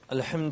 الحمد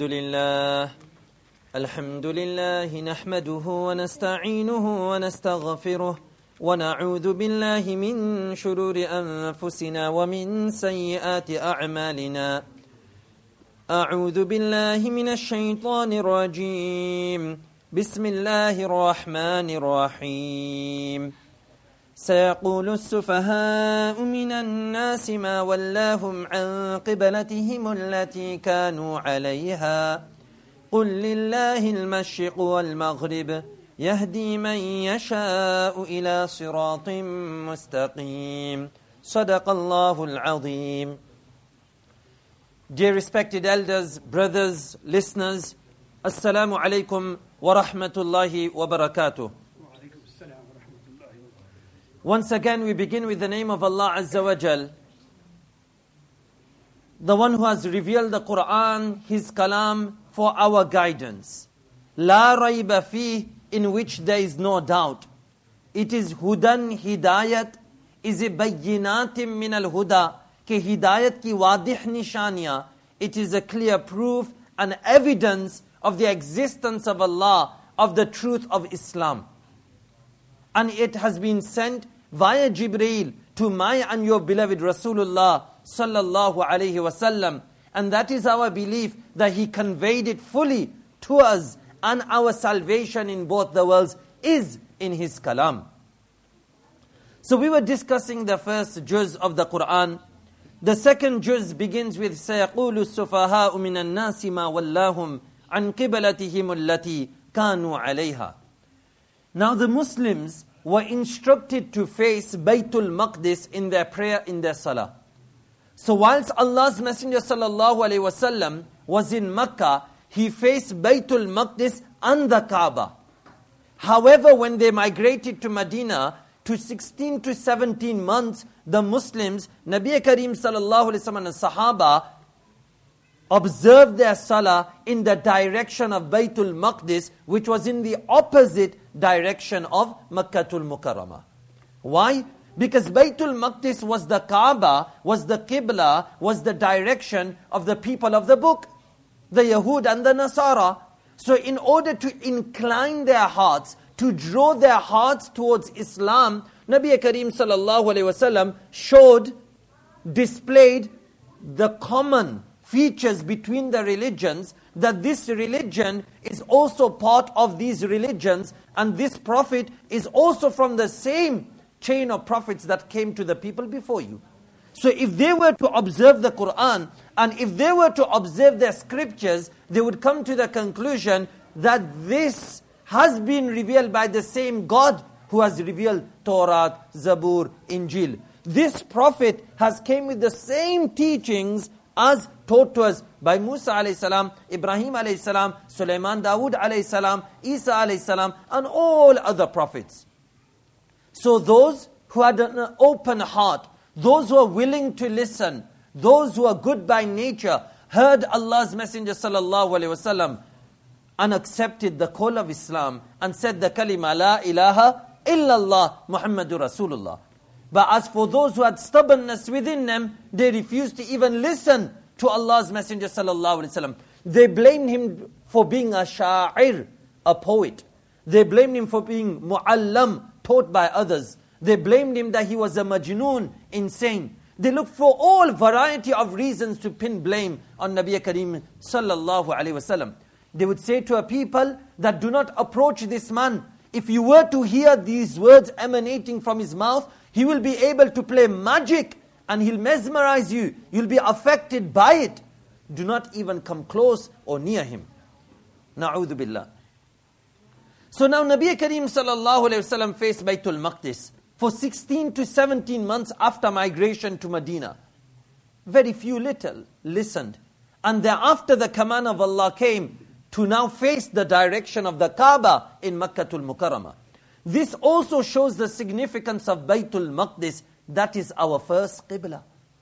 لله نحمده ونستعينه ونستغفره ونعوذ بالله من شرور أنفسنا ومن سيئات أعمالنا. أعوذ بالله من الشيطان الرجيم. بسم الله الرحمن الرحيم. سيقول السفهاء من الناس ما ولاهم عن قبلتهم التي كانوا عليها قل لله المشرق والمغرب يهدي من يشاء إلى صراط مستقيم. صدق الله العظيم. Dear respected elders, brothers, listeners, Assalamu alaikum wa rahmatullahi wa barakatuh. Once again, we begin with the name of Allah Azza wa Jal, the one who has revealed the Quran, His Kalam, for our guidance. La rayba fi, in which there is no doubt. It is hudan hidayat, is a bayyinatim min al-huda, ke hidayat ki wadih nishaniya. It is a clear proof and evidence of the existence of Allah, of the truth of Islam. And it has been sent via Jibreel to my and your beloved Rasulullah sallallahu alayhi wasallam, and that is our belief that he conveyed it fully to us, and our salvation in both the worlds is in his kalam. So we were discussing the first juz of the Quran. The second juz begins with سَيَقُولُ السُّفَهَاءُ مِنَ النَّاسِ مَا وَلَّاهُمْ عَنْ قِبَلَتِهِمُ الَّتِي كَانُوا عَلَيْهَا. Now the Muslims were instructed to face Baytul Maqdis in their prayer, in their salah. So whilst Allah's Messenger sallallahu alaihi wasallam was in Makkah, he faced Baytul Maqdis and the Kaaba. However, when they migrated to Medina, to 16 to 17 months, the Muslims, Nabi Kareem sallallahu alaihi wasallam and Sahaba, observed their salah in the direction of Baytul Maqdis, which was in the opposite direction of Makkatul Mukarramah. Why? Because Baytul Maqdis was the Kaaba, was the Qibla, was the direction of the people of the book, the Yahud and the Nasara. So in order to incline their hearts, to draw their hearts towards Islam, Nabi Kareem sallallahu alayhi wasallam displayed the common features between the religions, that this religion is also part of these religions, and this prophet is also from the same chain of prophets that came to the people before you. So if they were to observe the Quran, and if they were to observe their scriptures, they would come to the conclusion that this has been revealed by the same God who has revealed Torah, Zabur, Injil. This prophet has came with the same teachings as taught to us by Musa alayhi salam, Ibrahim alayhi salam, Sulaiman, Dawood alayhi salam, Isa alayhi salam, and all other prophets. So those who had an open heart, those who are willing to listen, those who are good by nature, heard Allah's Messenger sallallahu alayhi wasallam and accepted the call of Islam and said the kalima la ilaha illallah Muhammadur Rasulullah. But as for those who had stubbornness within them, they refused to even listen to Allah's Messenger sallallahu alaihi wasallam. They blamed him for being a sha'ir, a poet. They blamed him for being mu'allam, taught by others. They blamed him that he was a majnoon, insane. They looked for all variety of reasons to pin blame on Nabi Kareem sallallahu alaihi wasallam. They would say to a people that do not approach this man. If you were to hear these words emanating from his mouth, he will be able to play magic and he'll mesmerize you. You'll be affected by it. Do not even come close or near him. Na'udhu billah. So now Nabi Kareem sallallahu alayhi wasallam faced Baytul Maqdis for 16 to 17 months after migration to Medina. Very few little listened. And thereafter the command of Allah came to now face the direction of the Kaaba in Makkatul Mukarramah. This also shows the significance of Baytul Maqdis. That is our first Qibla.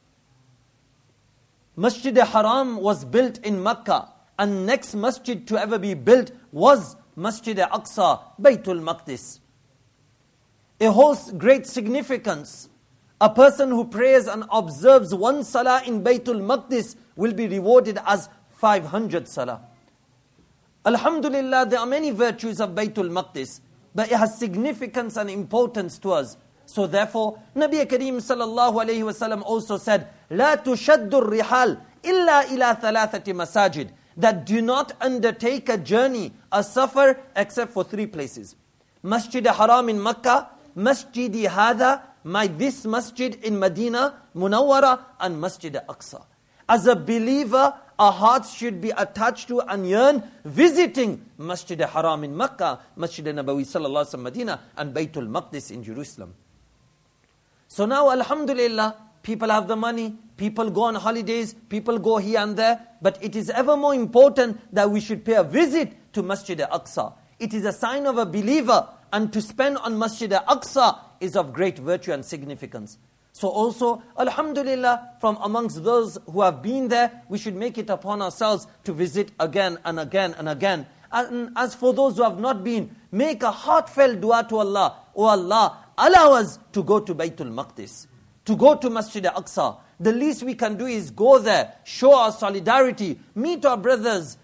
Masjid Haram was built in Makkah, and next masjid to ever be built was Masjid Aqsa, Baytul Maqdis. It holds great significance. A person who prays and observes one salah in Baytul Maqdis will be rewarded as 500 salah. Alhamdulillah, there are many virtues of Baytul Maqdis, but it has significance and importance to us. So therefore, Nabi Kareem sallallahu alayhi wasallam also said, لا تشد الرحال إلا إلى ثلاثة مساجد, that do not undertake a journey, a safar, except for 3 places. Masjid Haram in Makkah, Masjidi Hada, this masjid in Medina, Munawwara, and Masjid Aqsa. As a believer, our hearts should be attached to and yearn visiting Masjid Haram in Makkah, Masjid Nabawi sallallahu alaihi wasallam Medina, and Baytul Maqdis in Jerusalem. So now, alhamdulillah, people have the money, people go on holidays, people go here and there, but it is ever more important that we should pay a visit to Masjid Aqsa. It is a sign of a believer, and to spend on Masjid Aqsa is of great virtue and significance. So also, alhamdulillah, from amongst those who have been there, we should make it upon ourselves to visit again and again and again. And as for those who have not been, make a heartfelt dua to Allah. Oh Allah, allow us to go to Baytul Maqdis, to go to Masjid Aqsa. The least we can do is go there, show our solidarity, meet our brothers,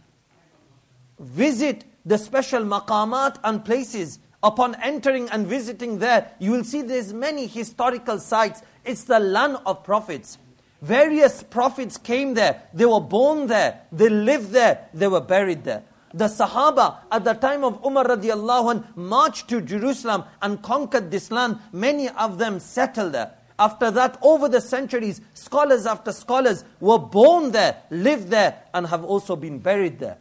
visit the special maqamat and places. Upon entering and visiting there, you will see there's many historical sites. It's the land of prophets. Various prophets came there. They were born there. They lived there. They were buried there. The Sahaba at the time of Umar radiallahu anh marched to Jerusalem and conquered this land. Many of them settled there. After that, over the centuries, scholars after scholars were born there, lived there, and have also been buried there.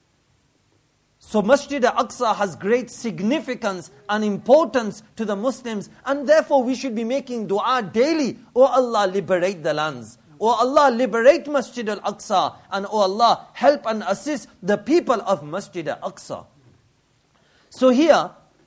So Masjid Aqsa has great significance and importance to the Muslims, and therefore we should be making dua daily. Oh Allah, liberate the lands. Oh Allah, liberate Masjid Al-Aqsa. And oh Allah, help and assist the people of Masjid Aqsa. So here,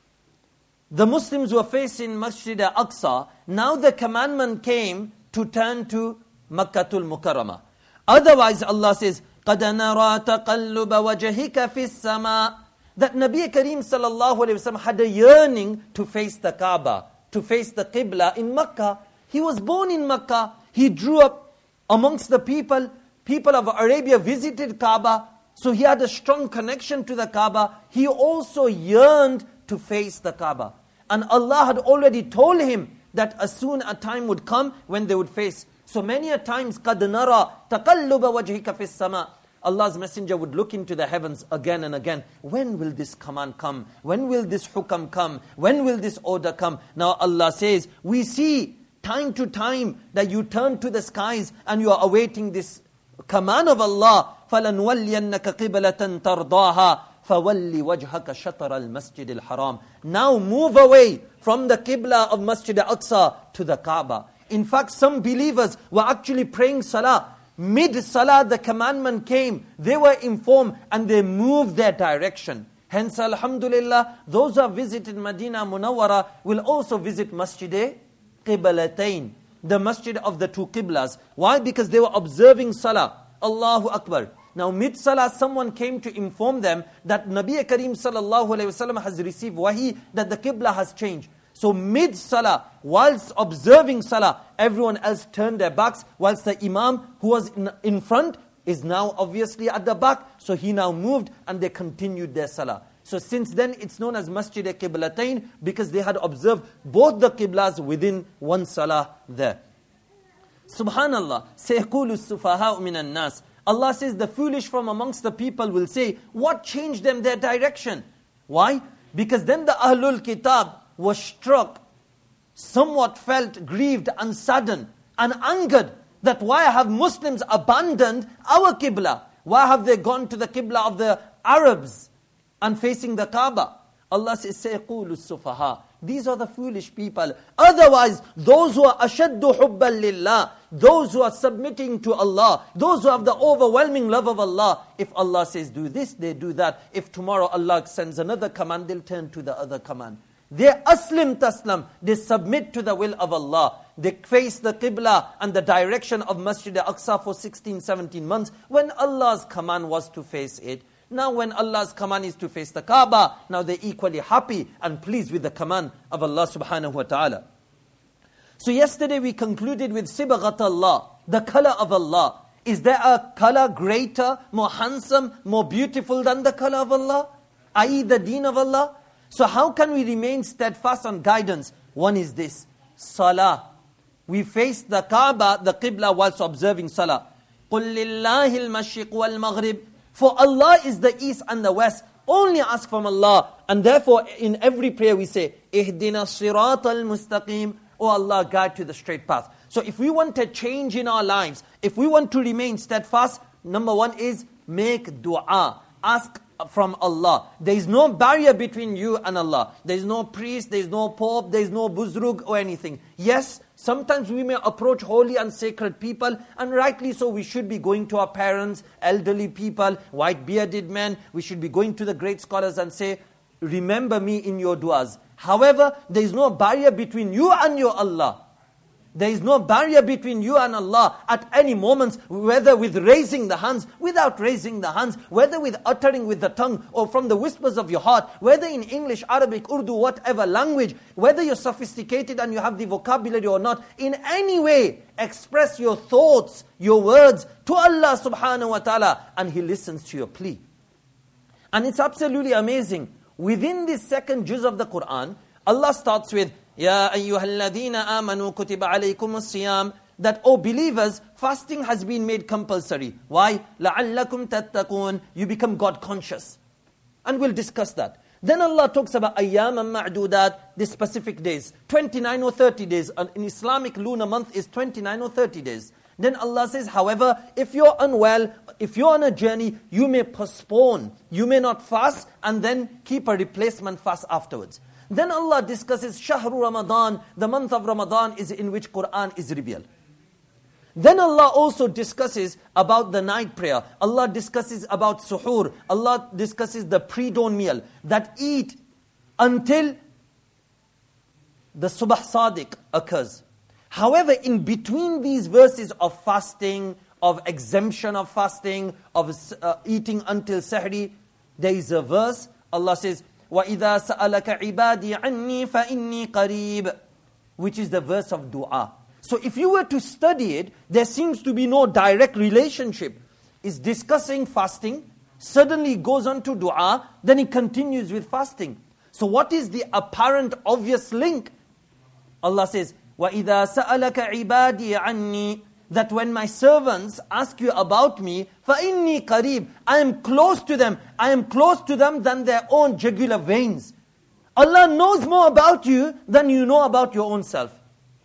the Muslims were facing Masjid Aqsa. Now the commandment came to turn to Makkatul Mukarramah. Otherwise Allah says, قَدْ نَرَى تَقَلُّبَ وَجَهِكَ فِي السَّمَاءِ, that Nabi Kareem sallallahu alayhi wa sallam had a yearning to face the Kaaba, to face the Qibla in Makkah. He was born in Makkah. He grew up amongst the people. People of Arabia visited Kaaba. So he had a strong connection to the Kaaba. He also yearned to face the Kaaba. And Allah had already told him that as soon a time would come when they would face. So many a times, قَدْ نَرَى تَقَلُّبَ وَجْهِكَ فِي السَّمَاءِ, Allah's messenger would look into the heavens again and again. When will this command come? When will this hukam come? When will this order come? Now Allah says, we see time to time that you turn to the skies and you are awaiting this command of Allah. فَلَنُوَلِّيَنَّكَ قِبْلَةً تَرْضَاهَا فَوَلِّ وَجْهَكَ شَطْرَ الْمَسْجِدِ الْحَرَامِ. Now move away from the Qibla of Masjid Aqsa to the Kaaba. In fact, some believers were actually praying salah. Mid-salah, the commandment came. They were informed and they moved their direction. Hence, alhamdulillah, those who have visited Medina Munawwara will also visit Masjid Qiblatayn, the masjid of the 2 Qiblas. Why? Because they were observing salah. Allahu Akbar. Now, mid-salah, someone came to inform them that Nabi Kareem sallallahu alayhi wasallam has received wahi that the Qibla has changed. So mid-salah, whilst observing salah, everyone else turned their backs, whilst the imam who was in front is now obviously at the back. So he now moved and they continued their salah. So since then it's known as Masjid Qiblatayn because they had observed both the Qiblas within one salah there. Subhanallah, سَيَقُولُ السُّفَهَاءُ مِنَ النَّاسِ. Allah says the foolish from amongst the people will say, what changed them their direction? Why? Because then the Ahlul Kitab was struck, somewhat felt grieved and saddened and angered that why have Muslims abandoned our Qibla? Why have they gone to the Qibla of the Arabs and facing the Kaaba? Allah says, سَيَقُولُ السُّفَهَاءُ. These are the foolish people. Otherwise, those who are أَشَدُّ حُبًّا لِلَّهِ, those who are submitting to Allah, those who have the overwhelming love of Allah, if Allah says do this, they do that. If tomorrow Allah sends another command, they'll turn to the other command. They aslim taslam, they submit to the will of Allah. They face the Qibla and the direction of Masjid Aqsa for 16, 17 months when Allah's command was to face it. Now when Allah's command is to face the Kaaba, now they're equally happy and pleased with the command of Allah subhanahu wa ta'ala. So yesterday we concluded with Sibghat Allah, the color of Allah. Is there a color greater, more handsome, more beautiful than the color of Allah? I.e. the deen of Allah? So how can we remain steadfast on guidance? One is this, salah. We face the Kaaba, the Qibla, whilst observing salah. قُلْ لِلَّهِ الْمَشْرِقُ وَالْمَغْرِبِ. For Allah is the east and the west. Only ask from Allah. And therefore, in every prayer we say, اهدنا الصراط المستقيم. Oh Allah, guide to the straight path. So if we want a change in our lives, if we want to remain steadfast, number one is make dua. Ask from Allah. There is no barrier between you and Allah. There is no priest, there is no pope, there is no buzrug or anything. Yes, sometimes we may approach holy and sacred people, and rightly so, we should be going to our parents, elderly people, white bearded men. We should be going to the great scholars and say, remember me in your du'as. However, there is no barrier between you and your Allah. There is no barrier between you and Allah at any moment, whether with raising the hands, without raising the hands, whether with uttering with the tongue or from the whispers of your heart, whether in English, Arabic, Urdu, whatever language, whether you're sophisticated and you have the vocabulary or not, in any way, express your thoughts, your words to Allah subhanahu wa ta'ala, and He listens to your plea. And it's absolutely amazing. Within this second juz of the Quran, Allah starts with, Ya ayyuhalladhina amanu kutiba alaykumus siyam, that, oh believers, fasting has been made compulsory. Why? لَعَلَّكُمْ تَتَّقُونَ. You become God conscious. And we'll discuss that. Then Allah talks about ayyaman ma'dudat, the specific days, 29 or 30 days. In Islamic lunar month is 29 or 30 days. Then Allah says, however, if you're unwell, if you're on a journey, you may postpone. You may not fast and then keep a replacement fast afterwards. Then Allah discusses Shahru Ramadan, the month of Ramadan is in which Quran is revealed. Then Allah also discusses about the night prayer. Allah discusses about suhoor. Allah discusses the pre-dawn meal, that eat until the subh sadiq occurs. However, in between these verses of fasting, of exemption of fasting, of eating until sahri, there is a verse, Allah says, وَإِذَا سَأَلَكَ عِبَادِي عَنِّي فَإِنِّي قَرِيبٌ, which is the verse of dua. So if you were to study it, there seems to be no direct relationship. It's discussing fasting, suddenly goes on to dua, then it continues with fasting. So what is the apparent obvious link? Allah says, وَإِذَا سَأَلَكَ عِبَادِي عَنِّي, that when my servants ask you about me, فَإِنِّي قَرِيبٌ, I am close to them. I am close to them than their own jugular veins. Allah knows more about you than you know about your own self.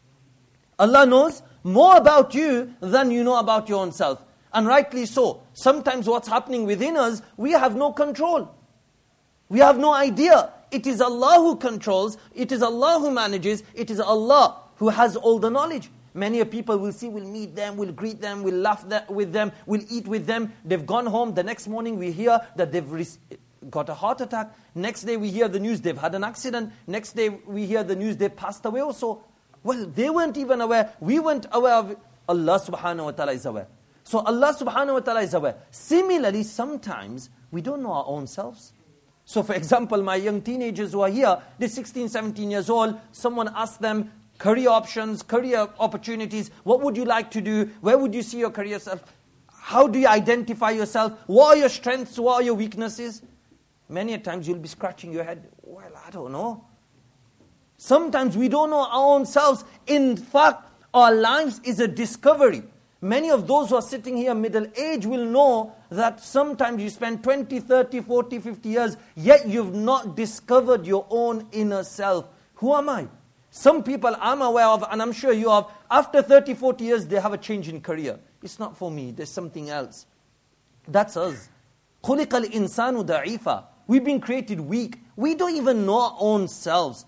Allah knows more about you than you know about your own self. And rightly so. Sometimes what's happening within us, we have no control. We have no idea. It is Allah who controls. It is Allah who manages. It is Allah who has all the knowledge. Many people will see, we'll meet them, we'll greet them, we'll laugh with them, we'll eat with them. They've gone home. The next morning we hear that they've got a heart attack. Next day we hear the news they've had an accident. Next day we hear the news they passed away also. Well, they weren't even aware. We weren't aware of it. Allah subhanahu wa ta'ala is aware. So Allah subhanahu wa ta'ala is aware. Similarly, sometimes we don't know our own selves. So for example, my young teenagers who are here, they're 16, 17 years old. Someone asked them, career options, career opportunities. What would you like to do? Where would you see your career self? How do you identify yourself? What are your strengths? What are your weaknesses? Many a times you'll be scratching your head. Well, I don't know. Sometimes we don't know our own selves. In fact, our lives is a discovery. Many of those who are sitting here middle age will know that sometimes you spend 20, 30, 40, 50 years, yet you've not discovered your own inner self. Who am I? Some people I'm aware of, and I'm sure you have, after 30, 40 years, they have a change in career. It's not for me, there's something else. That's us. خُلِقَ الْإِنسَانُ ضَعِيفًا. We've been created weak. We don't even know our own selves.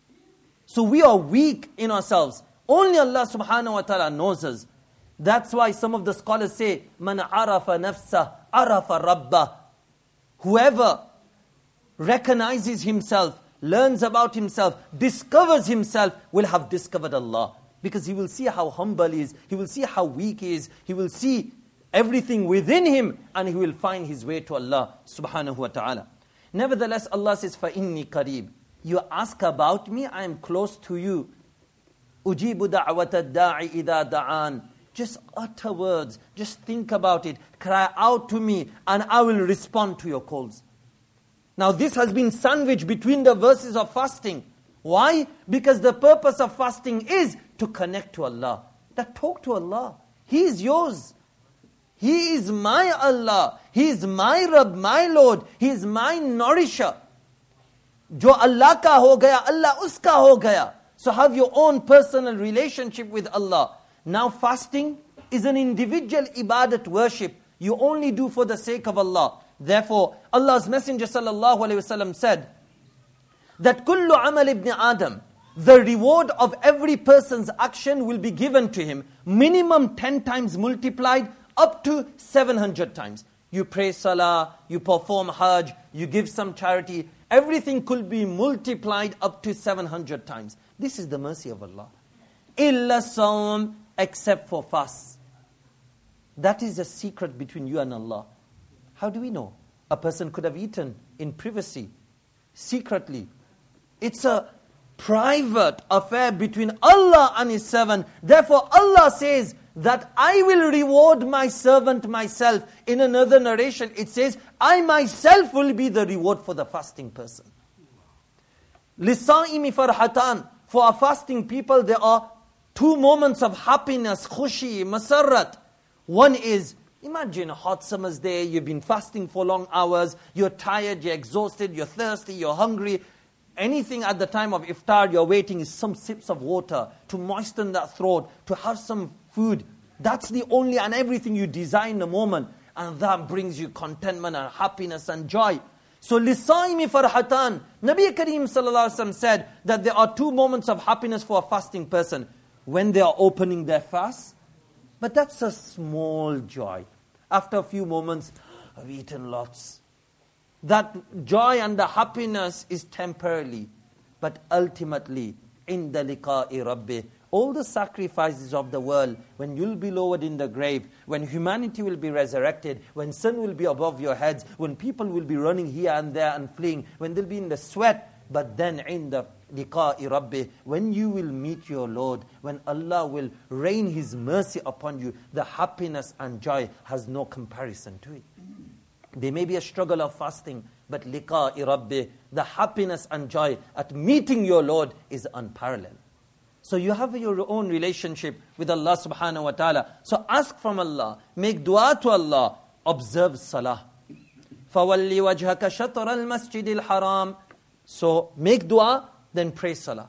So we are weak in ourselves. Only Allah subhanahu wa ta'ala knows us. That's why some of the scholars say, مَنْ عَرَفَ نَفْسَهُ عَرَفَ رَبَّهُ. Whoever recognizes himself, learns about himself, discovers himself, will have discovered Allah. Because he will see how humble he is, he will see how weak he is, he will see everything within him, and he will find his way to Allah subhanahu wa ta'ala. Nevertheless, Allah says, فَإِنِّي قَرِيبٌ. You ask about me, I am close to you. أُجِيبُ دَعْوَةَ الدَّاعِ إِذَا دَعَانِ. Just utter words. Just think about it. Cry out to me and I will respond to your calls. Now this has been sandwiched between the verses of fasting. Why? Because the purpose of fasting is to connect to Allah. That talk to Allah. He is yours. He is my Allah. He is my Rabb, my Lord. He is my nourisher. Jo Allah ka ho gaya, Allah uska ho gaya. So have your own personal relationship with Allah. Now fasting is an individual ibadat worship. You only do for the sake of Allah. Therefore, Allah's Messenger sallallahu alaihi wasallam said that kullu amal ibn Adam, the reward of every person's action will be given to him, minimum 10 times multiplied, up to 700 times. You pray salah, you perform hajj, you give some charity, everything could be multiplied up to 700 times. This is the mercy of Allah. Illa sawm, except for fast. That is a secret between you and Allah. How do we know? A person could have eaten in privacy, secretly. It's a private affair between Allah and His servant. Therefore Allah says that I will reward my servant myself. In another narration it says, I myself will be the reward for the fasting person. Lisa'imi farhatan. For a fasting people there are two moments of happiness, khushi, masarrat. One is, imagine a hot summer's day, you've been fasting for long hours, you're tired, you're exhausted, you're thirsty, you're hungry. Anything at the time of iftar you're waiting is some sips of water to moisten that throat, to have some food. That's the only and everything you desire in the moment. And that brings you contentment and happiness and joy. So, lisaimi farhatan. Nabi Kareem sallallahu alaihi wasallam said that there are two moments of happiness for a fasting person. When they are opening their fast. But that's a small joy. After a few moments, I've eaten lots. That joy and the happiness is temporarily. But ultimately, inda liqa'i rabbi, all the sacrifices of the world, when you'll be lowered in the grave, when humanity will be resurrected, when sun will be above your heads, when people will be running here and there and fleeing, when they'll be in the sweat, but then inda liqa'i rabbi, when you will meet your Lord, when Allah will rain His mercy upon you, the happiness and joy has no comparison to it. There may be a struggle of fasting, but liqa'i rabbi, the happiness and joy at meeting your Lord is unparalleled. So you have your own relationship with Allah subhanahu wa ta'ala. So ask from Allah, make dua to Allah, observe salah. فَوَلِّ وَجْهَكَ شَطْرَ الْمَسْجِدِ الْحَرَامِ. So make dua, then pray salah.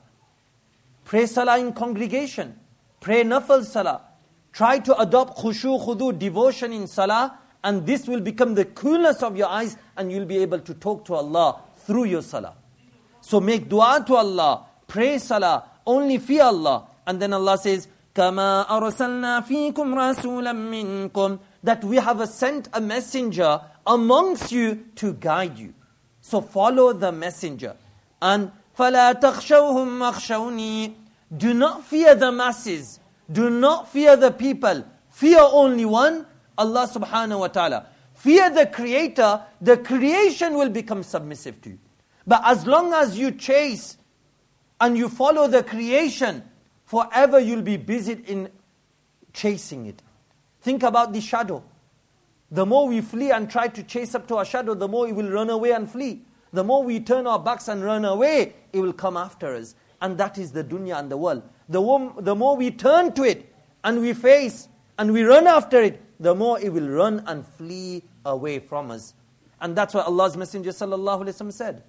Pray salah in congregation. Pray nafal salah. Try to adopt khushu, khudu, devotion in salah, and this will become the coolness of your eyes, and you'll be able to talk to Allah through your salah. So make dua to Allah, pray salah, only fear Allah. And then Allah says, كَمَا أَرْسَلْنَا فِيكُمْ رَسُولًا مِّنْكُمْ, that we have sent a messenger amongst you to guide you. So follow the messenger. And فَلَا تَخْشَوْهُمْ وَخْشَوْنِي, do not fear the masses. Do not fear the people. Fear only one, Allah subhanahu wa ta'ala. Fear the Creator, the creation will become submissive to you. But as long as you chase and you follow the creation, forever you'll be busy in chasing it. Think about the shadow. The more we flee and try to chase up to our shadow, the more it will run away and flee. The more we turn our backs and run away, it will come after us. And that is the dunya and the world. The more we turn to it and we face and we run after it, the more it will run and flee away from us. And that's why Allah's Messenger sallallahu alaihi wasallam said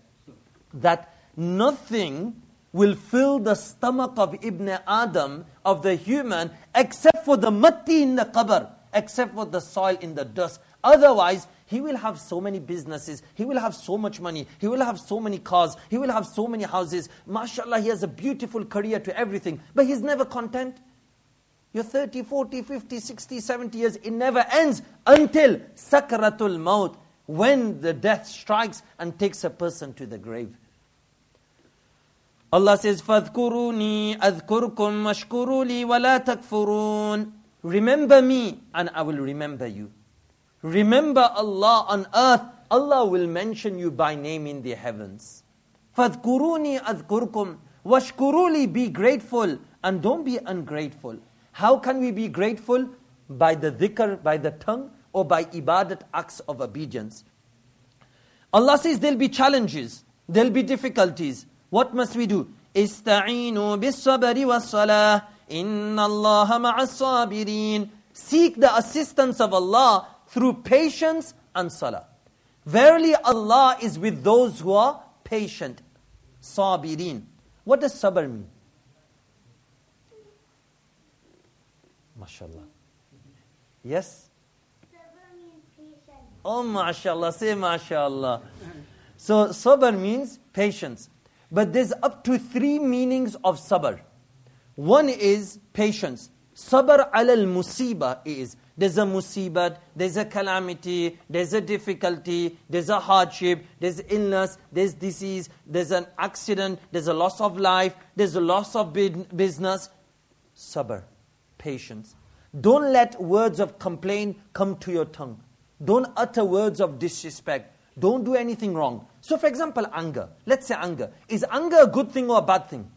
that nothing will fill the stomach of Ibn Adam, of the human, except for the matti in the qabr, except for the soil in the dust. Otherwise, he will have so many businesses, he will have so much money, he will have so many cars, he will have so many houses. MashaAllah, he has a beautiful career to everything, but he's never content. You're 30, 40, 50, 60, 70 years, it never ends until sakratul maut, when the death strikes and takes a person to the grave. Allah says, فَاذْكُرُونِي أَذْكُرْكُمْ وَاشْكُرُوا لِي وَلَا تَكْفُرُونَ. Remember me and I will remember you. Remember Allah on earth, Allah will mention you by name in the heavens. فَاذْكُرُونِي أَذْكُرْكُمْ وَاشْكُرُوا لِي. Be grateful and don't be ungrateful. How can we be grateful? by the dhikr, by the tongue, or by ibadat, acts of obedience. Allah says there'll be challenges, there'll be difficulties. What must we do? Ista'inu bis-sabri was-salah, inna Allaha ma'as-sabirin. Seek the assistance of Allah through patience and salah. Verily Allah is with those who are patient. Sabirin. What does sabr mean? MashaAllah. Yes? Sabr means patience. Oh, MashaAllah. Say MashaAllah. So sabr means patience. But there's up to 3 meanings of sabr. One is patience. Sabr alal musiba is. There's a musibat, there's a calamity, there's a difficulty, there's a hardship, there's illness, there's disease, there's an accident, there's a loss of life, there's a loss of business. Sabr, patience. Don't let words of complaint come to your tongue. Don't utter words of disrespect. Don't do anything wrong. So for example, anger. Let's say anger. Is anger a good thing or a bad thing?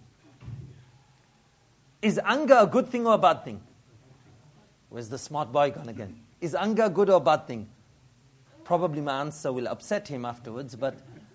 Is anger a good thing or a bad thing? Where's the smart boy gone again? Is anger a good or a bad thing? Probably my answer will upset him afterwards, but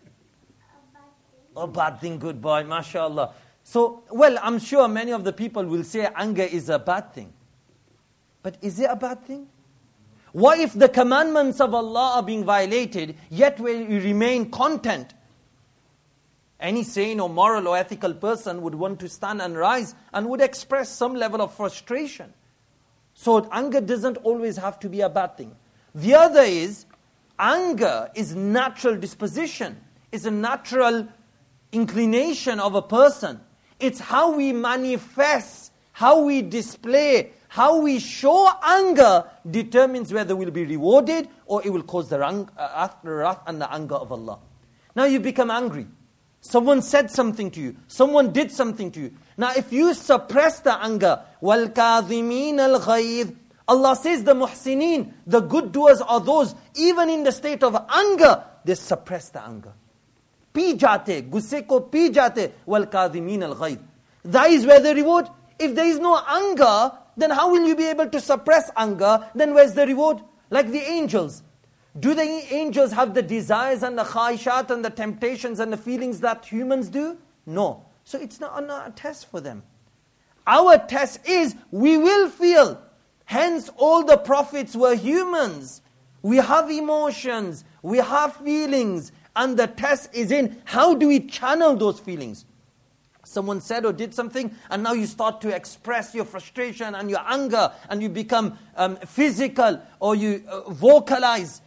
a bad thing, good boy, mashallah. So, well, I'm sure many of the people will say anger is a bad thing. But is it a bad thing? What if the commandments of Allah are being violated, yet we remain content? Any sane or moral or ethical person would want to stand and rise and would express some level of frustration. So anger doesn't always have to be a bad thing. The other is, anger is natural disposition. It's a natural inclination of a person. It's how we manifest, how we display, how we show anger determines whether we'll be rewarded or it will cause the wrath and the anger of Allah. Now you become angry. Someone said something to you. Someone did something to you. Now if you suppress the anger, وَالْكَاظِمِينَ الْغَيْظِ, Allah says the muhsineen, the good doers are those, even in the state of anger, they suppress the anger. Pee jate, gusse ko pee jate, وَالْكَاظِمِينَ الْغَيْظِ. That is where the reward. If there is no anger, then how will you be able to suppress anger? Then where's the reward? Like the angels. Do the angels have the desires and the khaishat and the temptations and the feelings that humans do? No. So it's not a test for them. Our test is we will feel. Hence all the prophets were humans. We have emotions. We have feelings. And the test is in how do we channel those feelings? Someone said or did something and now you start to express your frustration and your anger and you become physical or you vocalize.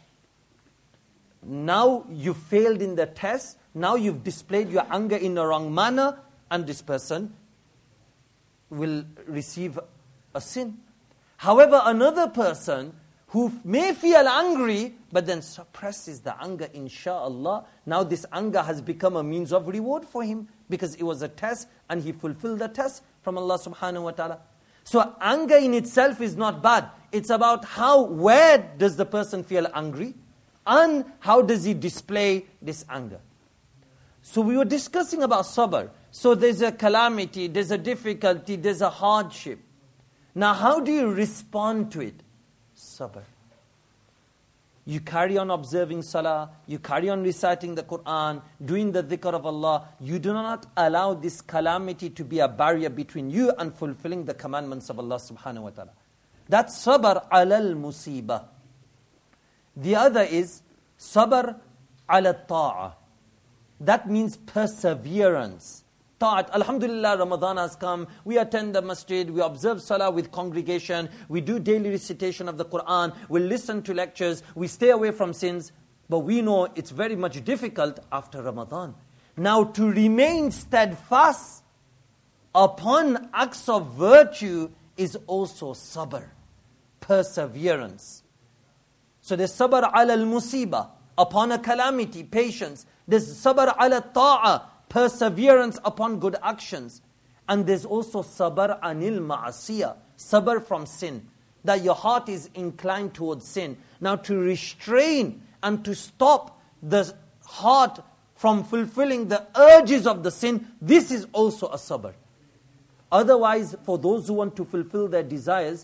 Now you failed in the test. Now you've displayed your anger in the wrong manner and this person will receive a sin. However, another person who may feel angry but then suppresses the anger, insha'Allah, now this anger has become a means of reward for him because it was a test and he fulfilled the test from Allah subhanahu wa ta'ala. So anger in itself is not bad. It's about where does the person feel angry and how does he display this anger. So we were discussing about sabr. So there's a calamity, there's a difficulty, there's a hardship. Now how do you respond to it? Sabr. You carry on observing salah, you carry on reciting the Quran, doing the dhikr of Allah. You do not allow this calamity to be a barrier between you and fulfilling the commandments of Allah subhanahu wa ta'ala. That's sabr alal musibah. The other is sabr ala ta'ah. That means perseverance. Ta'at. Alhamdulillah, Ramadan has come. We attend the masjid. We observe salah with congregation. We do daily recitation of the Quran. We listen to lectures. We stay away from sins. But we know it's very much difficult after Ramadan. Now to remain steadfast upon acts of virtue is also sabr. Perseverance. So there's sabr ala al-musibah, upon a calamity, patience. There's sabr ala ta'ah, perseverance upon good actions. And there's also sabr anil ma'asiyah, sabr from sin. That your heart is inclined towards sin. Now to restrain and to stop the heart from fulfilling the urges of the sin, this is also a sabr. Otherwise, for those who want to fulfill their desires,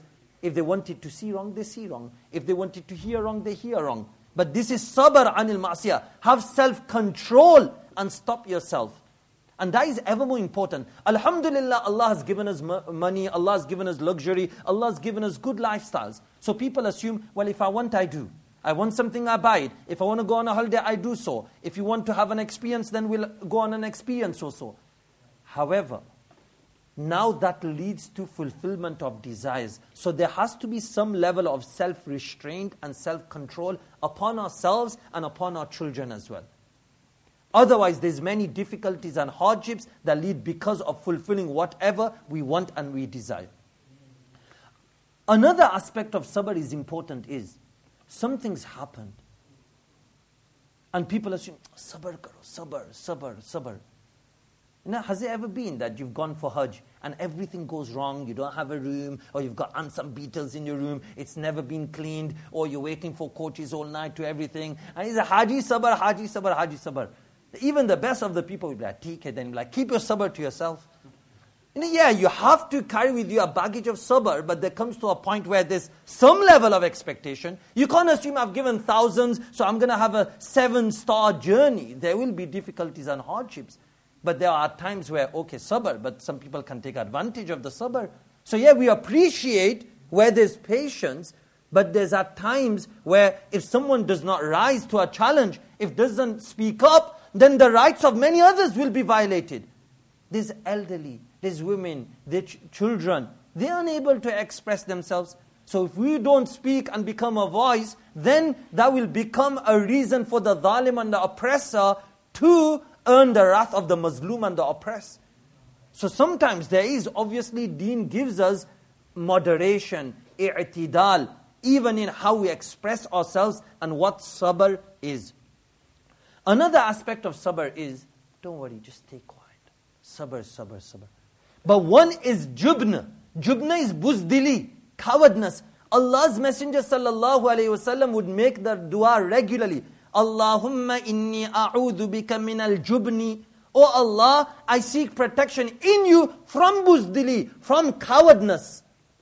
If they wanted to see wrong, they see wrong. If they wanted to hear wrong, they hear wrong. But this is sabr anil ma'siyah. Have self-control and stop yourself. And that is ever more important. Alhamdulillah, Allah has given us money, Allah has given us luxury, Allah has given us good lifestyles. So people assume, well, if I want, I do. I want something, I buy it. If I want to go on a holiday, I do so. If you want to have an experience, then we'll go on an experience also. However, now that leads to fulfillment of desires. So there has to be some level of self-restraint and self-control upon ourselves and upon our children as well. Otherwise, there's many difficulties and hardships that lead because of fulfilling whatever we want and we desire. Another aspect of sabr is important is, something's happened. And people assume, sabr karo, sabr, sabr, sabr. You know, has it ever been that you've gone for Hajj and everything goes wrong, you don't have a room, or you've got ants and beetles in your room, it's never been cleaned, or you're waiting for coaches all night to everything, and it's a Haji sabr, Haji sabr, Haji sabr. Even the best of the people will be like, TK, then like, keep your sabr to yourself. You know, yeah, you have to carry with you a baggage of sabr, but there comes to a point where there's some level of expectation. You can't assume I've given thousands, so I'm going to have a 7-star journey. There will be difficulties and hardships. But there are times where, okay, sabr, but some people can take advantage of the sabr. So yeah, we appreciate where there's patience, but there's at times where if someone does not rise to a challenge, if doesn't speak up, then the rights of many others will be violated. There's elderly, there's women, there's children. They're unable to express themselves. So if we don't speak and become a voice, then that will become a reason for the zalim and the oppressor to earn the wrath of the mazlum and the oppressed. So sometimes there is, obviously, deen gives us moderation, i'tidal, even in how we express ourselves and what sabr is. Another aspect of sabr is, don't worry, just stay quiet. Sabr, sabr, sabr. But one is jubna. Jubna is buzdili, cowardness. Allah's Messenger sallallahu alayhi wasallam would make the dua regularly. Allahumma inni a'udhu bika min al-jubni. Oh Allah, I seek protection in you from buzdili, from cowardness,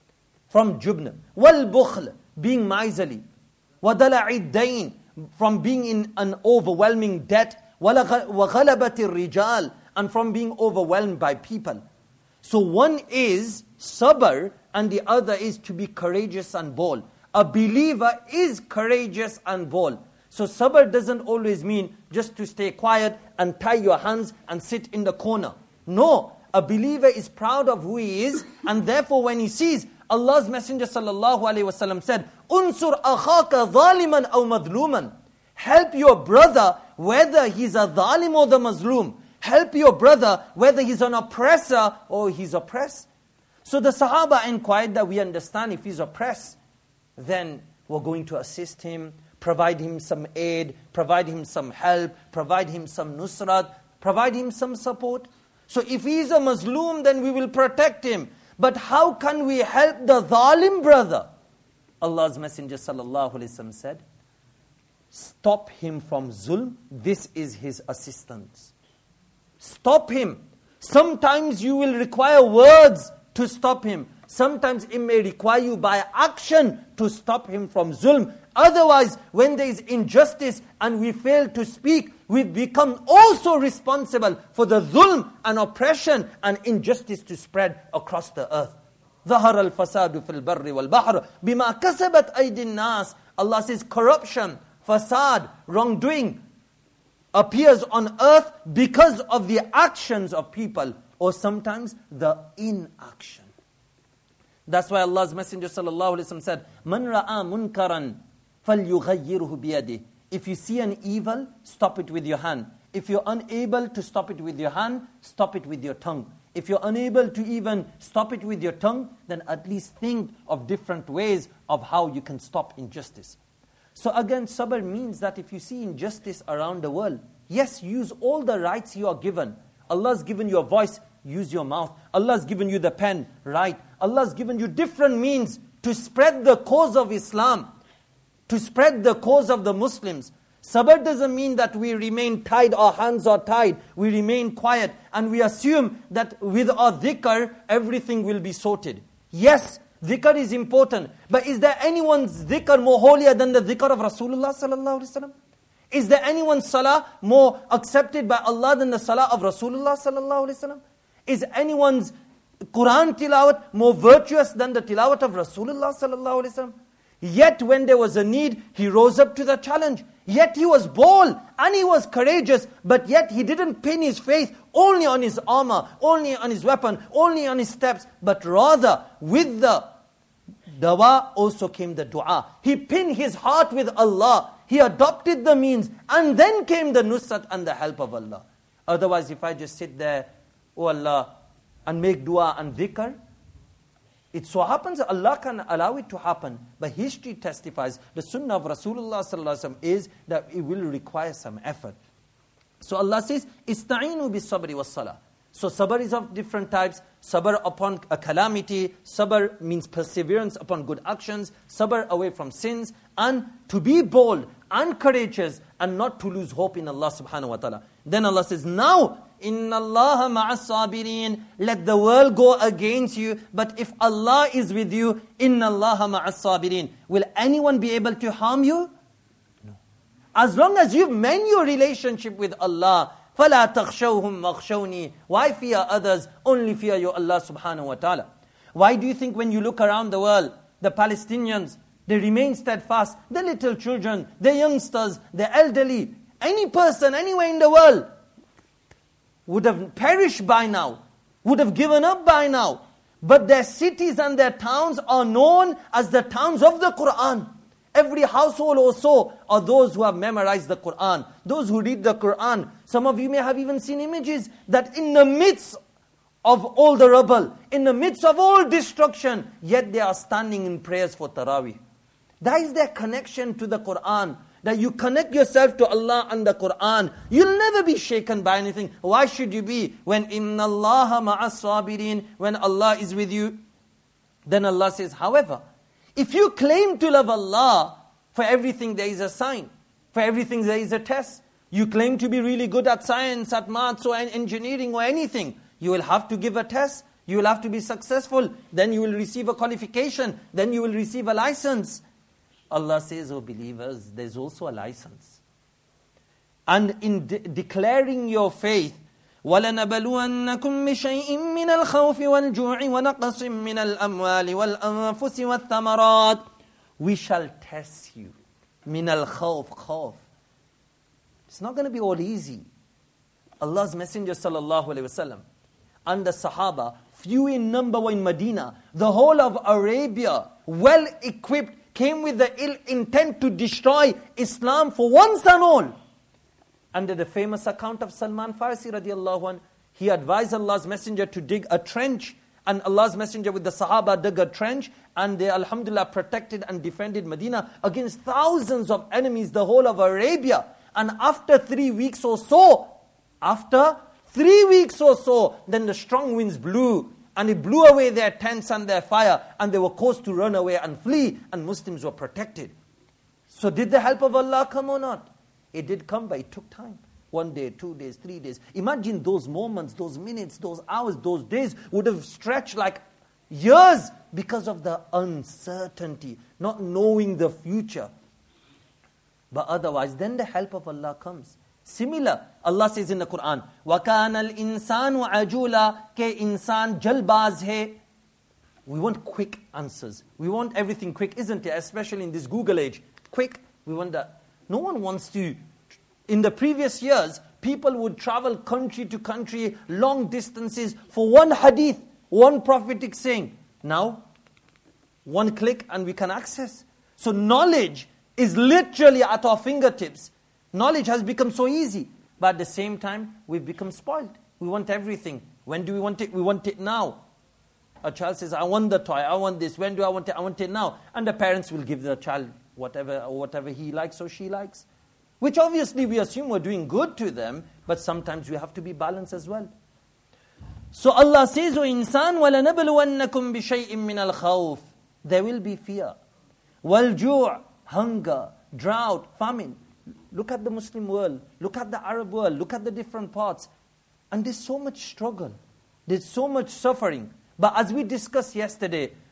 from jubna. Wal bukhl, being miserly. Wa dala'i dayn, from being in an overwhelming debt. Wa ghalabati rijal, and from being overwhelmed by people. So one is sabr and the other is to be courageous and bold. A believer is courageous and bold. So sabr doesn't always mean just to stay quiet and tie your hands and sit in the corner. No, a believer is proud of who he is, and therefore when he sees, Allah's Messenger sallallahu alaihi wasallam said, "Unsur akhaka zaliman aw madluman." Help your brother whether he's a zalim or the mazlum. Help your brother whether he's an oppressor or he's oppressed. So the Sahaba inquired that we understand if he's oppressed, then we're going to assist him, provide him some aid, provide him some help, provide him some nusrat, provide him some support. So if he is a Muslim, then we will protect him. But how can we help the zalim brother? Allah's Messenger sallallahu alaihi wasallam said, stop him from zulm, this is his assistance. Stop him. Sometimes you will require words to stop him. Sometimes it may require you by action to stop him from zulm. Otherwise, when there is injustice and we fail to speak, we become also responsible for the zulm and oppression and injustice to spread across the earth. ظَهَرَ الْفَسَادُ فِي الْبَرِّ وَالْبَحْرِ بِمَا كَسَبَتْ أَيْدِي النَّاسِ. Allah says corruption, fasad, wrongdoing appears on earth because of the actions of people, or sometimes the inaction. That's why Allah's Messenger sallallahu alaihi wasallam said, "Man ra'a munkaran falyughayyirhu biyadihi." If you see an evil, stop it with your hand. If you're unable to stop it with your hand, stop it with your tongue. If you're unable to even stop it with your tongue, then at least think of different ways of how you can stop injustice. So again, sabr means that if you see injustice around the world, yes, use all the rights you are given. Allah's given you a voice, use your mouth. Allah's given you the pen, write. Allah's given you different means to spread the cause of Islam, to spread the cause of the Muslims. Sabr doesn't mean that we remain tied, our hands are tied, we remain quiet, and we assume that with our dhikr, everything will be sorted. Yes, Dhikr is important. But is there anyone's dhikr more holier than the dhikr of Rasulullah sallallahu alaihi wasallam? Is there anyone's salah more accepted by Allah than the salah of Rasulullah sallallahu alaihi wasallam? Is anyone's Quran tilawat more virtuous than the tilawat of Rasulullah sallallahu alaihi wasallam? Yet when there was a need, he rose up to the challenge. Yet he was bold and he was courageous, but yet he didn't pin his faith only on his armor, only on his weapon, only on his steps, but rather with the dawa also came the dua. He pinned his heart with Allah. He adopted the means, and then came the nusrat and the help of Allah. Otherwise, if I just sit there, oh Allah, and make dua and dhikr, it so happens Allah can allow it to happen, but history testifies, the sunnah of Rasulullah sallallahu alaihi wasallam is that it will require some effort. So Allah says, "Ista'inu bis-sabri was-salah." So sabr is of different types. Sabr upon a calamity. Sabr means perseverance upon good actions. Sabr away from sins. And to be bold and courageous and not to lose hope in Allah subhanahu wa ta'ala. Then Allah says, now, Inna Allah ma'as sabirin. Let the world go against you, but if Allah is with you, Inna Allah ma'as sabirin. Will anyone be able to harm you? No. As long as you mend your relationship with Allah, فَلَا تَخْشَوْهُمْ مَخْشَوْنِي. Why fear others? Only fear your Allah subhanahu wa ta'ala. Why do you think when you look around the world, the Palestinians, they remain steadfast, the little children, the youngsters, the elderly, any person, anywhere in the world, would have perished by now, would have given up by now. But their cities and their towns are known as the towns of the Quran. Every household or so are those who have memorized the Quran, those who read the Quran. Some of you may have even seen images that in the midst of all the rubble, in the midst of all destruction, yet they are standing in prayers for Taraweeh. That is their connection to the Quran. That you connect yourself to Allah and the Quran. You'll never be shaken by anything. Why should you be? When Inna Allaha ma'as sabirin, when Allah is with you. Then Allah says, however, if you claim to love Allah, for everything there is a sign. For everything there is a test. You claim to be really good at science, at maths or engineering or anything. You will have to give a test. You will have to be successful. Then you will receive a qualification. Then you will receive a license. Allah says, oh believers, there's also a license. And in declaring your faith, وَلَنَبَلُوَنَّكُمْ بِشَيْءٍ مِّنَ الْخَوْفِ وَالْجُوعِ وَنَقْصٍ مِّنَ الْأَمْوَالِ وَالْأَنفُسِ وَالثَّمَرَاتِ. We shall test you. مِّنَ الْخَوْفِ khawf. It's not going to be all easy. Allah's Messenger sallallahu alaihi wasallam and the Sahaba, few in number were in Medina. The whole of Arabia, well equipped, came with the ill intent to destroy Islam for once and all. Under the famous account of Salman Farsi radiallahu anh, he advised Allah's Messenger to dig a trench, and Allah's Messenger with the Sahaba dug a trench, and they alhamdulillah protected and defended Medina against thousands of enemies, the whole of Arabia. And after 3 weeks or so, then the strong winds blew, and it blew away their tents and their fire, and they were caused to run away and flee, and Muslims were protected. So did the help of Allah come or not? It did come, but it took time. 1 day, 2 days, 3 days. Imagine those moments, those minutes, those hours, those days would have stretched like years because of the uncertainty, not knowing the future. But otherwise, then the help of Allah comes. Similar, Allah says in the Quran, وَكَانَ الْإِنسَانُ عَجُولًا ke insan jalbaz hai. We want quick answers. We want everything quick, isn't it? Especially in this Google age. Quick, we want that. No one wants to. In the previous years, people would travel country to country, long distances for one hadith, one prophetic saying. Now, one click and we can access. So knowledge is literally at our fingertips. Knowledge has become so easy. But at the same time, we've become spoiled. We want everything. When do we want it? We want it now. A child says, I want the toy, I want this. When do I want it? I want it now. And the parents will give the child whatever he likes or she likes. Which obviously we assume we're doing good to them, but sometimes we have to be balanced as well. So Allah says, O insan, وَلَنَبْلُوَنَّكُمْ بِشَيْءٍ مِّنَ الْخَوْفِ. There will be fear. وَالْجُوعِ, hunger, drought, famine. Look at the Muslim world. Look at the Arab world. Look at the different parts. And there's so much struggle. There's so much suffering. But as we discussed yesterday,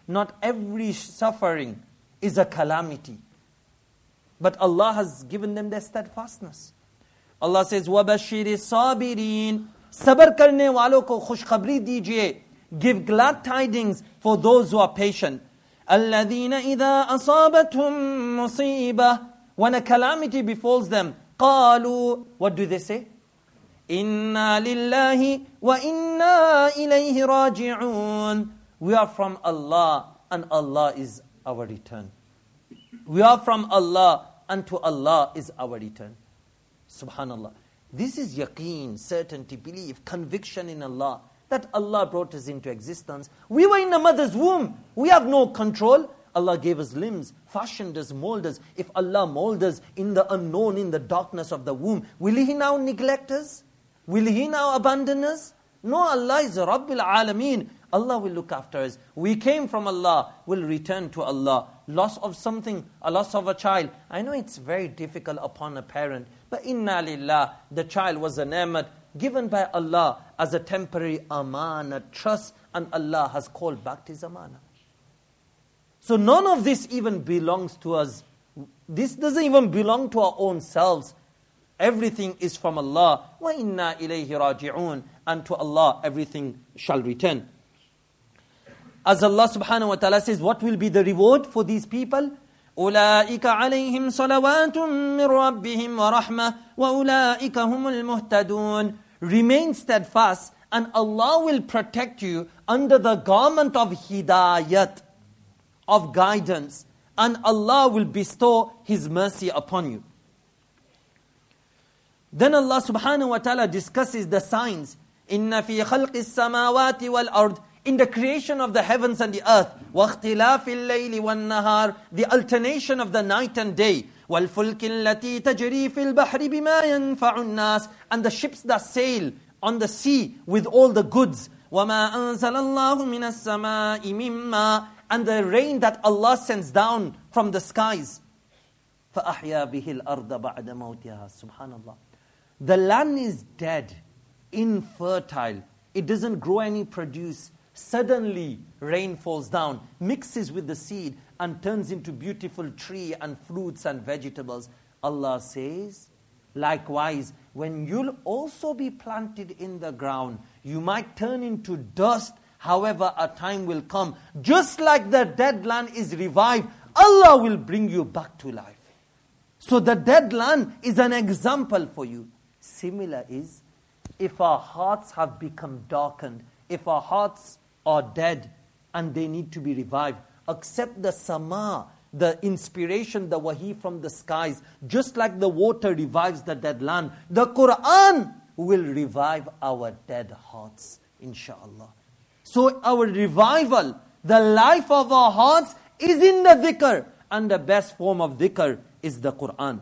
not every suffering is a calamity. But Allah has given them their steadfastness. Allah says, وَبَشِّرِ الصَّابِرِينَ Sabr karne walon ko khushkhabri dijiye. Give glad tidings for those who are patient. الَّذِينَ إِذَا أَصَابَتْهُمْ مُصِيبَةٌ When a calamity befalls them, قَالُوا What do they say? إِنَّا لِلَّهِ وَإِنَّا إِلَيْهِ رَاجِعُونَ We are from Allah and Allah is our return. We are from Allah and to Allah is our return. Subhanallah. This is yaqeen, certainty, belief, conviction in Allah. That Allah brought us into existence. We were in a mother's womb. We have no control. Allah gave us limbs, fashioned us, molded us. If Allah molded us in the unknown, in the darkness of the womb, will He now neglect us? Will He now abandon us? No, Allah is Rabbil Alameen. Allah will look after us. We came from Allah, will return to Allah. Loss of something, a loss of a child. I know it's very difficult upon a parent, but inna lillah, the child was a ni'mat given by Allah as a temporary amana, trust, and Allah has called back His amana. So none of this even belongs to us. This doesn't even belong to our own selves. Everything is from Allah. وَإِنَّا إِلَيْهِ رَاجِعُونَ And to Allah everything shall return. As Allah subhanahu wa ta'ala says, what will be the reward for these people? أُولَٰئِكَ عَلَيْهِمْ صَلَوَاتٌ مِّن رَبِّهِمْ وَرَحْمَةٌ وَأُولَٰئِكَ هُمُ الْمُهْتَدُونَ Remain steadfast and Allah will protect you under the garment of hidayat, of guidance, and Allah will bestow His mercy upon you. Then Allah subhanahu wa ta'ala discusses the signs. إِنَّ فِي خَلْقِ السَّمَاوَاتِ وَالْأَرْضِ In the creation of the heavens and the earth. وَاخْتِلَافِ اللَّيْلِ وَالنَّهَارِ The alternation of the night and day. وَالْفُلْكِ الَّتِي تَجْرِي فِي الْبَحْرِ بِمَا يَنْفَعُ النَّاسِ And the ships that sail on the sea with all the goods. وَمَا أَنزَلَ اللَّهُ مِنَ السَّمَاءِ مِمَّا And the rain that Allah sends down from the skies. فَأَحْيَا بِهِ الْأَرْضَ بَعْدَ مَوْتِهَا Subhanallah. The land is dead, infertile. It doesn't grow any produce. Suddenly, rain falls down, mixes with the seed, and turns into beautiful tree and fruits and vegetables. Allah says, likewise, when you'll also be planted in the ground, you might turn into dust. However, a time will come, just like the dead land is revived, Allah will bring you back to life. So the dead land is an example for you. Similar is, if our hearts have become darkened, if our hearts are dead and they need to be revived, accept the sama, the inspiration, the wahi from the skies, just like the water revives the dead land. The Quran will revive our dead hearts, inshallah. So our revival, the life of our hearts is in the dhikr, and the best form of dhikr is the Quran.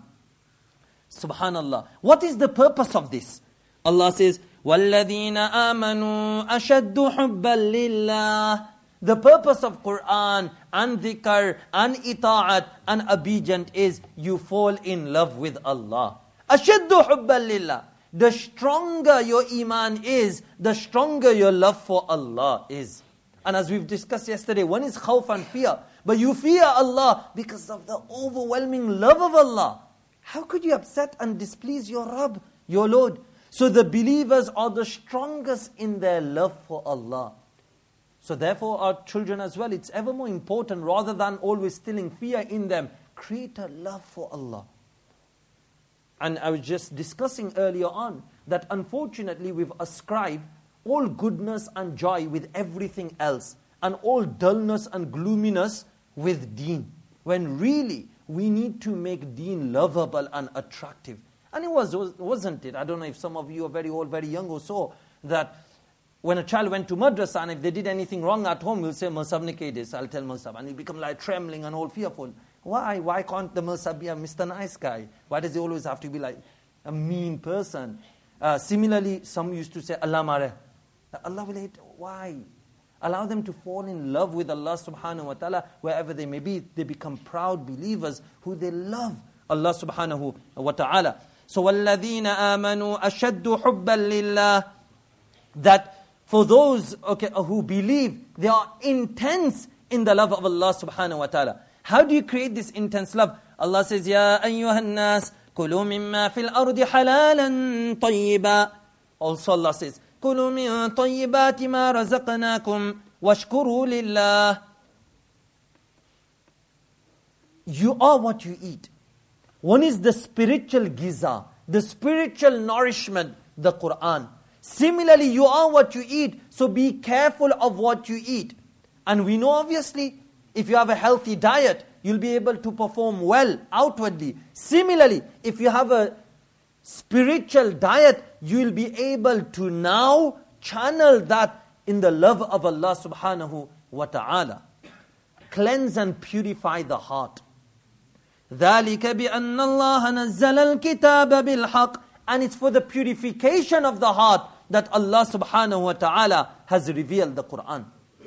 Subhanallah. What is the purpose of this? Allah says, وَالَّذِينَ آمَنُوا أَشَدُّ حُبًّا لِلَّهِ The purpose of Quran and dhikr and ita'at and obedience is you fall in love with Allah. أَشَدُّ حُبًّا لِلَّهِ The stronger your iman is, the stronger your love for Allah is. And as we've discussed yesterday, one is khawf and fear. But you fear Allah because of the overwhelming love of Allah. How could you upset and displease your Rabb, your Lord? So the believers are the strongest in their love for Allah. So therefore our children as well, it's ever more important, rather than always instilling fear in them, create a love for Allah. And I was just discussing earlier on that unfortunately we've ascribed all goodness and joy with everything else, and all dullness and gloominess with deen. When really we need to make deen lovable and attractive. And it wasn't it? I don't know if some of you are very old, very young or so, that when a child went to madrasa and if they did anything wrong at home, we'll say, Masab ne ke this, I'll tell Masab. And he'll become like trembling and all fearful. Why? Why can't the Masab be a Mr. Nice guy? Why does he always have to be like a mean person? Similarly, some used to say, Allah mare. Allah will hate. Why? Allow them to fall in love with Allah subhanahu wa ta'ala wherever they may be. They become proud believers who they love Allah subhanahu wa ta'ala. So, وَالَّذِينَ آمَنُوا أَشَدُّ حُبًّا لِلَّهِ That for those who believe, they are intense in the love of Allah subhanahu wa ta'ala. How do you create this intense love? Allah says, Ya ayyuhan nas, kulu mimma fil ardi halalan tayyiba. Also Allah says, kulu min tayyibati ma razaqnakum washkuru lillah. You are what you eat. One is the spiritual giza, the spiritual nourishment, the Quran. Similarly, you are what you eat, so be careful of what you eat. And we know obviously, if you have a healthy diet, you'll be able to perform well outwardly. Similarly, if you have a spiritual diet, you'll be able to now channel that in the love of Allah subhanahu wa ta'ala. Cleanse and purify the heart. ذَلِكَ بِأَنَّ اللَّهَ نَزَّلَ الْكِتَابَ بِالْحَقِّ. And it's for the purification of the heart that Allah subhanahu wa ta'ala has revealed the Quran.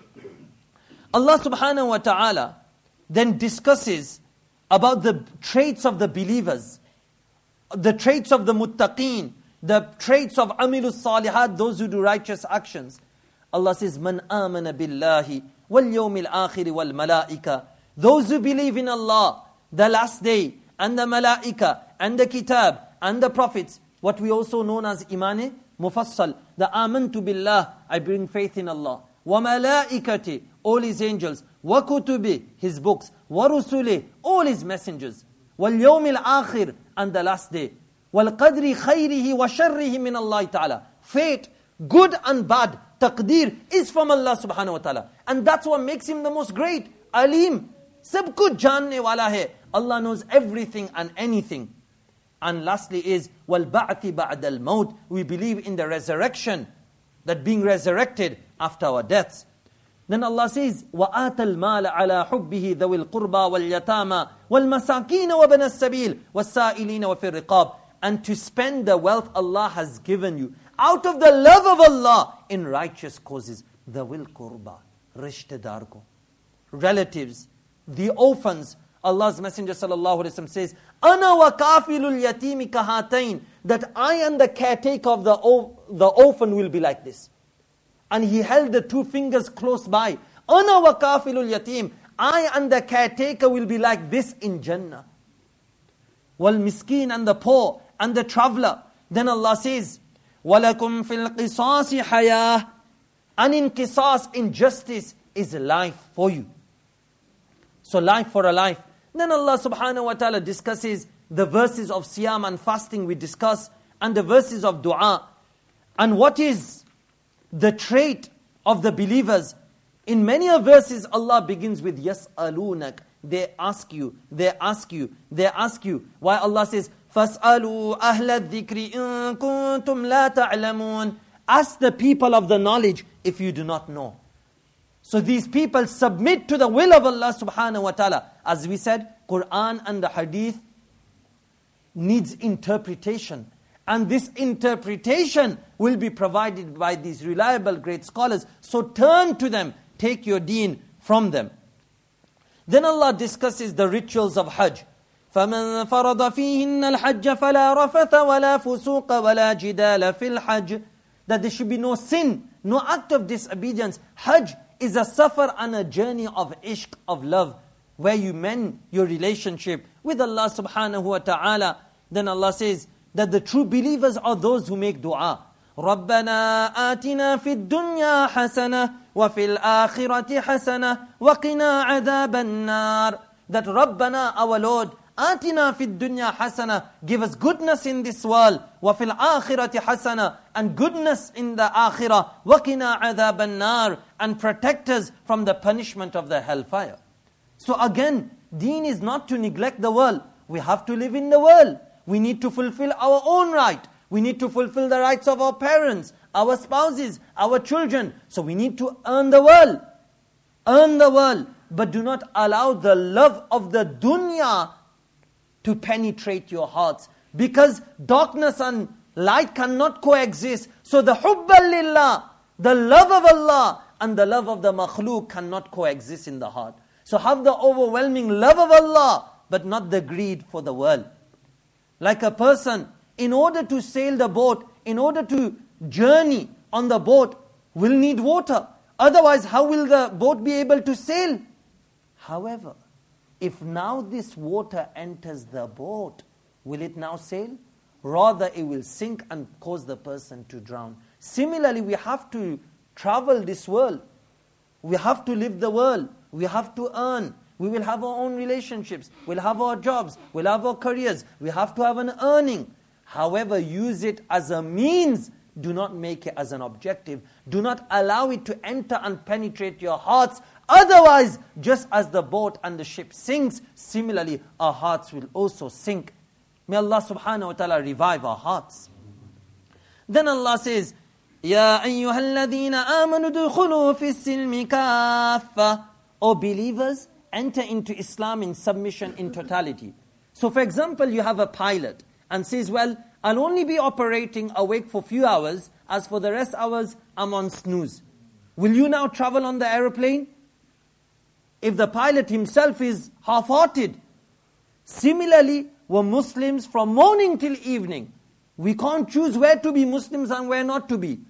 Allah subhanahu wa ta'ala then discusses about the traits of the believers, the traits of the muttaqeen, the traits of amilus salihat, those who do righteous actions. Allah says, Man amana billahi wal yawmil akhiri wal malaika. Those who believe in Allah, the last day, and the malaika, and the kitab, and the prophets, what we also known as imane mufassal, the amantu billah, I bring faith in Allah, wa malaikati, all His angels, wa kutubi, His books, wa rusuli, all His messengers, wal yawmil akhir, and the last day, wal qadri khayrihi wa sharrihi min Allah ta'ala. Fate, good and bad, taqdeer, is from Allah subhanahu wa ta'ala. And that's what makes Him the most great, alim. Sab kuch janne wala hai. Allah knows everything and anything. And lastly is, وَالْبَعْثِ بَعْدَ الْمَوْتِ. We believe in the resurrection, that being resurrected after our deaths. Then Allah says, وَآتَ الْمَالَ عَلَى حُبِّهِ ذَوِي الْقُرْبَى وَالْيَتَامَى وَالْمَسَاكِينَ وَبَنَ السَّبِيلِ وَالسَّائِلِينَ وَفِي الرِّقَابِ. And to spend the wealth Allah has given you, out of the love of Allah, in righteous causes. ذَوِي الْقُرْبَى, rishtedar ko, relatives, the orphans. Allah's Messenger sallallahu alaihi wasallam says, "Ana wa kafilul yatimi kahatain," that I and the caretaker of the orphan will be like this. And he held the two fingers close by. "Ana wa kafilul yatim," I and the caretaker will be like this in Jannah. Wal miskin, and the poor and the traveler. Then Allah says, "Walakum fil qisasi hayah," and in qisas, in justice, is life for you. So life for a life. Then Allah subhanahu wa ta'ala discusses the verses of siyam and fasting we discuss, and the verses of dua. And what is the trait of the believers? In many verses, Allah begins with yas'alunak. They ask you, they ask you, they ask you. Why Allah says, فَاسْأَلُوا أَهْلَ الذِّكْرِ إِن كُنْتُمْ لَا تَعْلَمُونَ. Ask the people of the knowledge if you do not know. So these people submit to the will of Allah subhanahu wa ta'ala. As we said, Quran and the Hadith needs interpretation. And this interpretation will be provided by these reliable great scholars. So turn to them, take your deen from them. Then Allah discusses the rituals of Hajj. فَمَنْ فَرَضَ فِيهِنَّ الْحَجَّ فَلَا رَفَثَ وَلَا فُسُوقَ وَلَا جِدَالَ فِي الْحَجِّ. That there should be no sin, no act of disobedience. Hajj is a safar and a journey of ishq, of love, where you mend your relationship with Allah subhanahu wa ta'ala. Then Allah says that the true believers are those who make dua. رَبَّنَا آتِنَا فِي الدُّنْيَا حَسَنَةً وَفِي الْآخِرَةِ حَسَنَةً وَقِنَا عَذَابَ النَّارِ. That Rabbana, our Lord, آتِنَا فِي الدُّنْيَا حَسَنَةً, give us goodness in this world. وَفِي الْآخِرَةِ حَسَنَةً, and goodness in the akhirah. وَقِنَا عَذَابَ النَّارِ, and protect us from the punishment of the hellfire. So again, deen is not to neglect the world. We have to live in the world. We need to fulfill our own right. We need to fulfill the rights of our parents, our spouses, our children. So we need to earn the world. Earn the world. But do not allow the love of the dunya to penetrate your hearts. Because darkness and light cannot coexist. So the hubbal lillah, the love of Allah and the love of the makhluk cannot coexist in the heart. So have the overwhelming love of Allah, but not the greed for the world. Like a person, in order to sail the boat, in order to journey on the boat, will need water. Otherwise, how will the boat be able to sail? However, if now this water enters the boat, will it now sail? Rather, it will sink and cause the person to drown. Similarly, we have to travel this world. We have to live the world. We have to earn. We will have our own relationships. We'll have our jobs. We'll have our careers. We have to have an earning. However, use it as a means. Do not make it as an objective. Do not allow it to enter and penetrate your hearts. Otherwise, just as the boat and the ship sinks, similarly, our hearts will also sink. May Allah subhanahu wa ta'ala revive our hearts. Then Allah says, Ya ayyuhalladhina amanu dukhulu fi silmi kaffa. O believers, enter into Islam in submission in totality. So for example, you have a pilot and says, well, I'll only be operating awake for a few hours. As for the rest hours, I'm on snooze. Will you now travel on the aeroplane? If the pilot himself is half-hearted. Similarly, we're Muslims from morning till evening. We can't choose where to be Muslims and where not to be.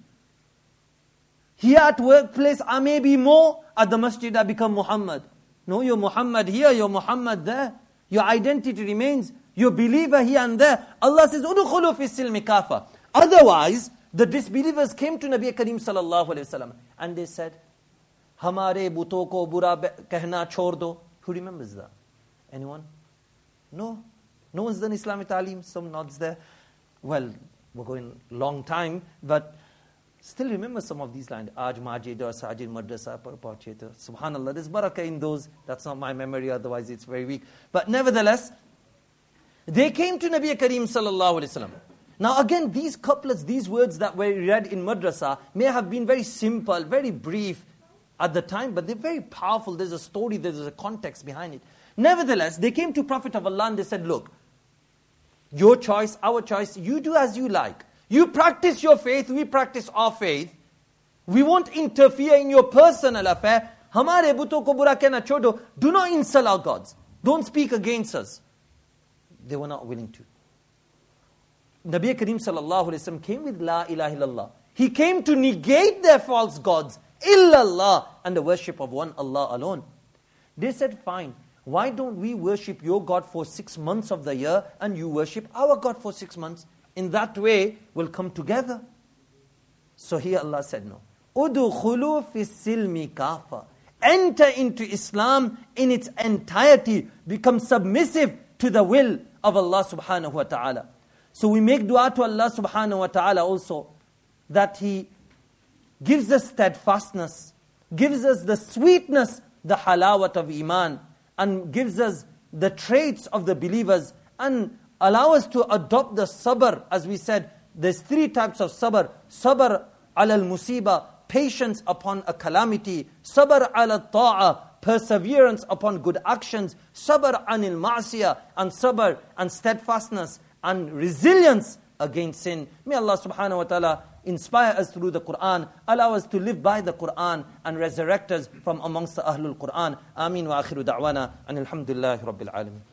Here at workplace, I may be more. At the masjid, I become Muhammad. No, you're Muhammad here, you're Muhammad there. Your identity remains. You're believer here and there. Allah says, "Udkhulu fi silmi kafa." Otherwise, the disbelievers came to Nabi Kareem sallallahu alayhi wasallam and they said, "Hamare buto ko bura kehna chhod do." Who remembers that? Anyone? No? No one's done Islamic Ta'aleem? Some nods there. Well, we're going long time, but still remember some of these lines. Aaj majid aur sajid madrasa par pahunche to. Subhanallah, there's barakah in those. That's not my memory, otherwise it's very weak. But nevertheless, they came to Nabi Kareem sallallahu alayhi wasallam. Now again, these couplets, these words that were read in madrasa may have been very simple, very brief at the time, but they're very powerful. There's a story, there's a context behind it. Nevertheless, they came to Prophet of Allah and they said, look, your choice, our choice, you do as you like. You practice your faith, we practice our faith. We won't interfere in your personal affair. Hamare buto ko bura kehna chodo. Do not insult our gods. Don't speak against us. They were not willing to. Nabi Kareem sallallahu alayhi wa sallam came with La ilaha illallah. He came to negate their false gods, illallah, and the worship of one Allah alone. They said, fine, why don't we worship your God for 6 months of the year and you worship our God for 6 months? In that way, we'll come together. So here Allah said, no. Udkhulu fi silmi kafa. Enter into Islam in its entirety. Become submissive to the will of Allah subhanahu wa ta'ala. So we make dua to Allah subhanahu wa ta'ala also that He gives us steadfastness, gives us the sweetness, the halawat of iman, and gives us the traits of the believers, and allow us to adopt the sabr. As we said, there's 3 types of sabr. Sabr ala al-musiba, patience upon a calamity. Sabr ala ta'a, perseverance upon good actions. Sabr anil ma'asiyah, and sabr and steadfastness and resilience against sin. May Allah subhanahu wa ta'ala inspire us through the Qur'an, allow us to live by the Qur'an, and resurrect us from amongst the Ahlul Qur'an. Ameen wa akhiru da'wana, and alhamdulillahi rabbil alamin.